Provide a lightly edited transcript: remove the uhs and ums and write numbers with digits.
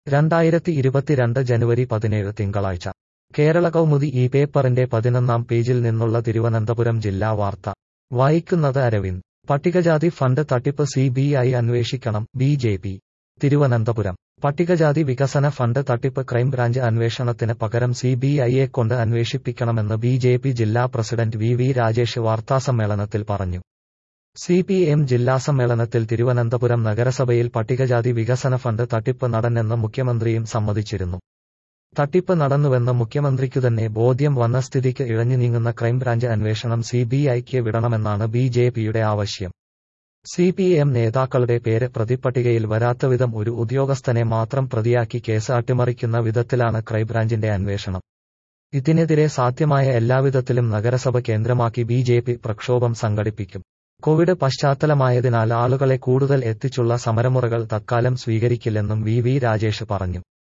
2022 ജനുവരി 17 തിങ്കളാഴ്ച കേരള കൗമുദി ഈ പേപ്പറിന്റെ 11-ാം പേജിൽ നിന്നുള്ള തിരുവനന്തപുരം ജില്ലാ വാർത്ത വായിക്കുന്നത് അരവിന്ദ്. പട്ടികജാതി ഫണ്ട് തട്ടിപ്പ് CBI അന്വേഷിക്കണം BJP. തിരുവനന്തപുരം. പട്ടികജാതി വികസന ഫണ്ട് തട്ടിപ്പ് ക്രൈംബ്രാഞ്ച് അന്വേഷണത്തിന് പകരം CBIയെ കൊണ്ട് അന്വേഷിപ്പിക്കണമെന്ന് BJP ജില്ലാ പ്രസിഡന്റ് VV രാജേഷ് വാർത്താസമ്മേളനത്തിൽ പറഞ്ഞു. CPM ജില്ലാ സമ്മേളനത്തിൽ തിരുവനന്തപുരം നഗരസഭയിൽ പട്ടികജാതി വികസന ഫണ്ട് തട്ടിപ്പ് നടന്നെന്ന് മുഖ്യമന്ത്രിയും സമ്മതിച്ചിരുന്നു. തട്ടിപ്പ് നടന്നുവെന്ന് മുഖ്യമന്ത്രിക്കുതന്നെ ബോധ്യം വന്ന സ്ഥിതിക്ക് ഇഴഞ്ഞു നീങ്ങുന്ന ക്രൈംബ്രാഞ്ച് അന്വേഷണം CBIക്ക് വിടണമെന്നാണ് BJPയുടെ ആവശ്യം. CPM നേതാക്കളുടെ പേര് പ്രതിപ്പട്ടികയിൽ വരാത്തവിധം ഒരു ഉദ്യോഗസ്ഥനെ മാത്രം പ്രതിയാക്കി കേസ് അട്ടിമറിക്കുന്ന വിധത്തിലാണ് ക്രൈംബ്രാഞ്ചിന്റെ അന്വേഷണം. ഇതിനെതിരെ സാധ്യമായ എല്ലാവിധത്തിലും നഗരസഭ കേന്ദ്രമാക്കി BJP പ്രക്ഷോഭം സംഘടിപ്പിക്കും. കോവിഡ് പശ്ചാത്തലമായതിനാൽ ആളുകളെ കൂടുതൽ എത്തിച്ചുള്ള സമരമുറകൾ തത്കാലം സ്വീകരിക്കില്ലെന്നും VV രാജേഷ് പറഞ്ഞു.